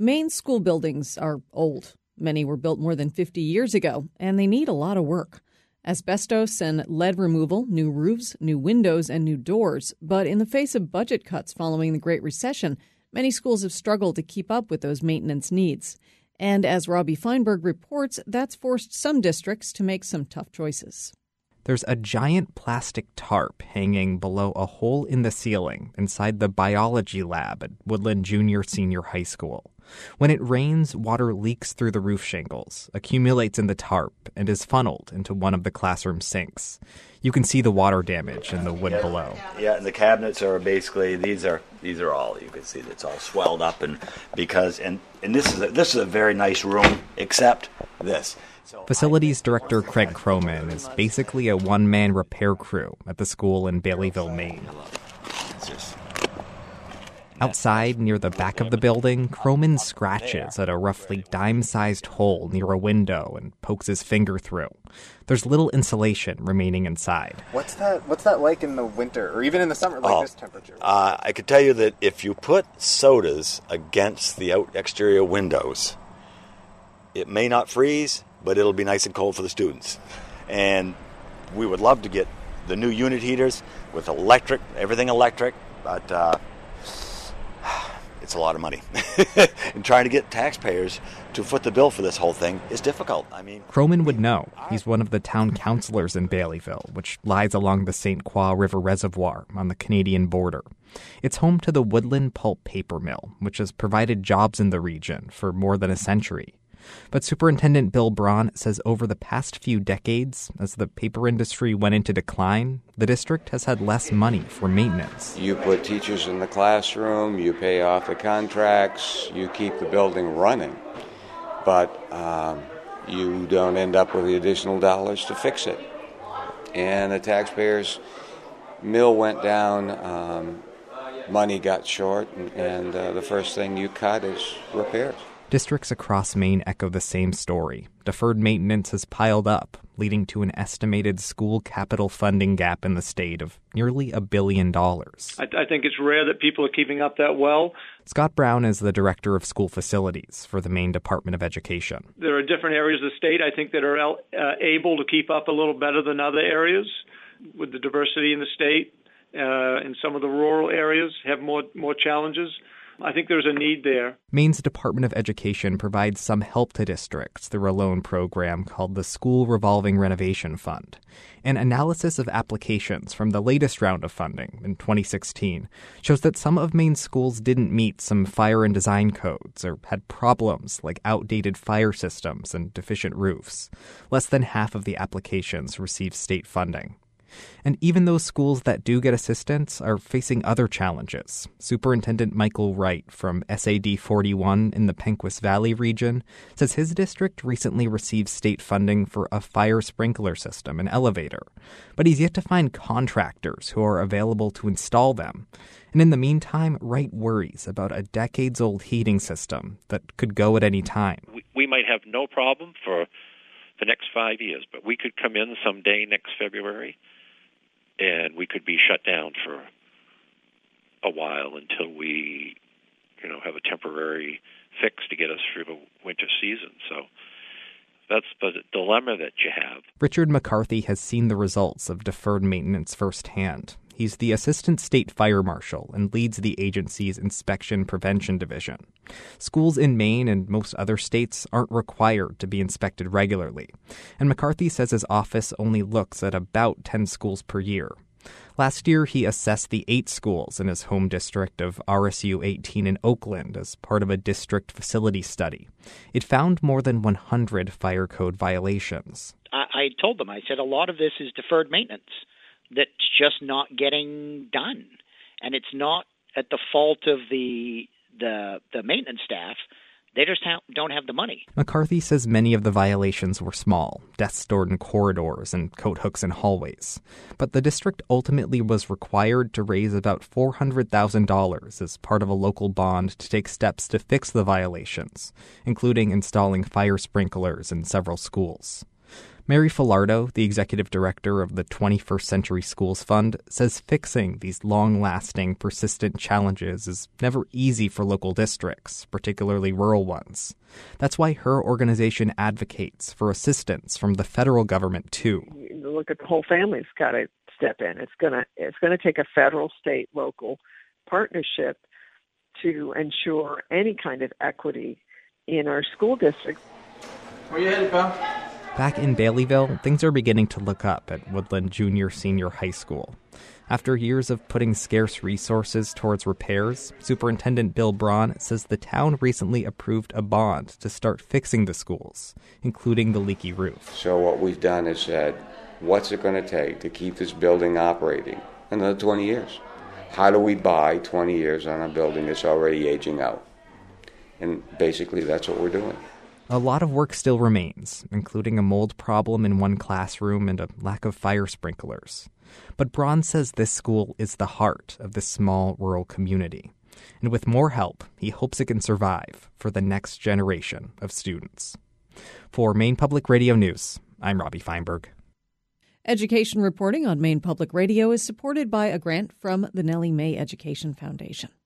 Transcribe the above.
Maine's school buildings are old. Many were built more than 50 years ago, and they need a lot of work. Asbestos and lead removal, new roofs, new windows, and new doors. But in the face of budget cuts following the Great Recession, many schools have struggled to keep up with those maintenance needs. And as Robbie Feinberg reports, that's forced some districts to make some tough choices. There's a giant plastic tarp hanging below a hole in the ceiling inside the biology lab at Woodland Junior Senior High School. When it rains, water leaks through the roof shingles, accumulates in the tarp, and is funneled into one of the classroom sinks. You can see the water damage in the wood below. Yeah, and the cabinets are basically these are all you can see. It's all swelled up, and this is a very nice room, except this. Facilities Director Craig Croman is basically a one-man repair crew at the school in Baileyville, Maine. Outside, near the back of the building, Croman scratches at a roughly dime-sized hole near a window and pokes his finger through. There's little insulation remaining inside. What's that like in the winter, or even in the summer, this temperature? I could tell you that if you put sodas against the exterior windows, it may not freeze, but it'll be nice and cold for the students. And we would love to get the new unit heaters with everything electric, but it's a lot of money. And trying to get taxpayers to foot the bill for this whole thing is difficult. Croman would know. He's one of the town councilors in Baileyville, which lies along the St. Croix River Reservoir on the Canadian border. It's home to the Woodland Pulp Paper Mill, which has provided jobs in the region for more than a century. But Superintendent Bill Braun says over the past few decades, as the paper industry went into decline, the district has had less money for maintenance. You put teachers in the classroom, you pay off the contracts, you keep the building running, but you don't end up with the additional dollars to fix it. And the taxpayers' mill went down, money got short, and the first thing you cut is repairs. Districts across Maine echo the same story. Deferred maintenance has piled up, leading to an estimated school capital funding gap in the state of nearly $1 billion. I think it's rare that people are keeping up that well. Scott Brown is the director of school facilities for the Maine Department of Education. There are different areas of the state, I think, that are able to keep up a little better than other areas with the diversity in the state. And some of the rural areas have more challenges. I think there's a need there. Maine's Department of Education provides some help to districts through a loan program called the School Revolving Renovation Fund. An analysis of applications from the latest round of funding in 2016 shows that some of Maine's schools didn't meet some fire and design codes or had problems like outdated fire systems and deficient roofs. Less than half of the applications received state funding. And even those schools that do get assistance are facing other challenges. Superintendent Michael Wright from SAD 41 in the Pequot Valley region says his district recently received state funding for a fire sprinkler system and elevator, but he's yet to find contractors who are available to install them. And in the meantime, Wright worries about a decades-old heating system that could go at any time. We might have no problem for the next 5 years, but we could come in someday next February and we could be shut down for a while until we, have a temporary fix to get us through the winter season. So that's the dilemma that you have. Richard McCarthy has seen the results of deferred maintenance firsthand. He's the Assistant State Fire Marshal and leads the agency's Inspection Prevention Division. Schools in Maine and most other states aren't required to be inspected regularly, and McCarthy says his office only looks at about 10 schools per year. Last year, he assessed the 8 schools in his home district of RSU 18 in Oakland as part of a district facility study. It found more than 100 fire code violations. I told them, I said, a lot of this is deferred maintenance that's just not getting done. And it's not at the fault of the maintenance staff. They just don't have the money. McCarthy says many of the violations were small, desks stored in corridors and coat hooks in hallways. But the district ultimately was required to raise about $400,000 as part of a local bond to take steps to fix the violations, including installing fire sprinklers in several schools. Mary Filardo, the executive director of the 21st Century Schools Fund, says fixing these long-lasting, persistent challenges is never easy for local districts, particularly rural ones. That's why her organization advocates for assistance from the federal government, too. Look at the whole family's got to step in. It's gonna take a federal, state, local partnership to ensure any kind of equity in our school districts. Where you headed, pal? Back in Baileyville, things are beginning to look up at Woodland Junior-Senior High School. After years of putting scarce resources towards repairs, Superintendent Bill Braun says the town recently approved a bond to start fixing the schools, including the leaky roof. So what we've done is said, what's it going to take to keep this building operating another 20 years? How do we buy 20 years on a building that's already aging out? And basically that's what we're doing. A lot of work still remains, including a mold problem in one classroom and a lack of fire sprinklers. But Braun says this school is the heart of this small rural community. And with more help, he hopes it can survive for the next generation of students. For Maine Public Radio News, I'm Robbie Feinberg. Education reporting on Maine Public Radio is supported by a grant from the Nellie Mae Education Foundation.